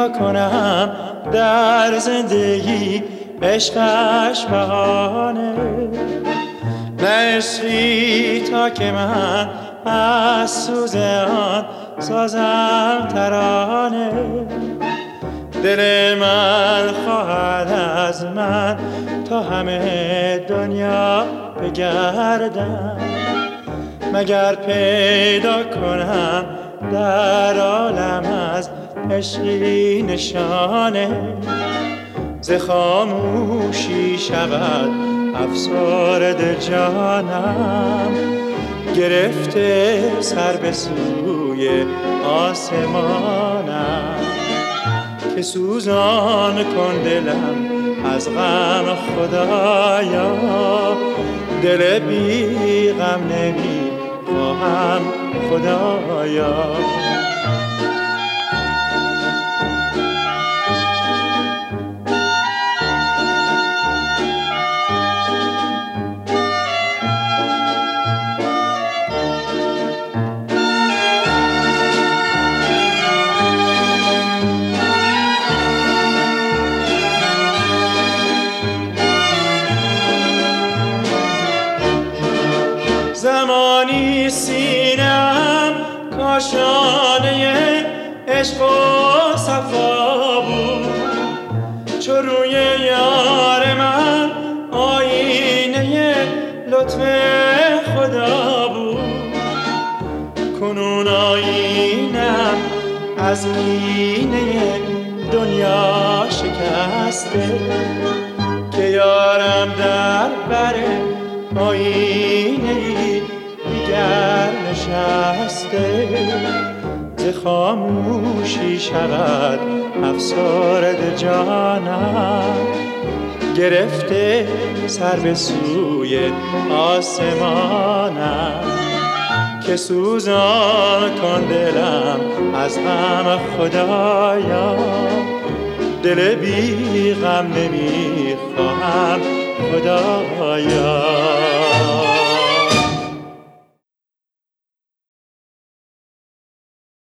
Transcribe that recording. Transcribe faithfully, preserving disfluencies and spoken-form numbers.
تا کنم در زندگی عشقش بهانه، نه عشقی تا که من از سوز آن سازم ترانه. دل من خواهد از من تا همه دنیا بگردم، مگر پیدا کنم در عالم از عشقی نشانه. ز خاموشی شود افسرده جانم، گرفته سر به سوی آسمانم. که سوزان کن دلم از غم خدایا، دل بی غم نمی خواهم خدایا. زمانی سینه‌ام کاشانه عشق و صفا بود، چو روی یار من آینه لطف خدا بود. کنون آینه‌ام از کینه دنیا شکسته، که یارم در بر آینه‌ای دیگر نشسته. ز خاموشی شود افسرده جانم، گرفته سر به سوی آسمانم. که سوزان کن دلم از غم خدایا، دل بی غم نمی خواهم خدایا.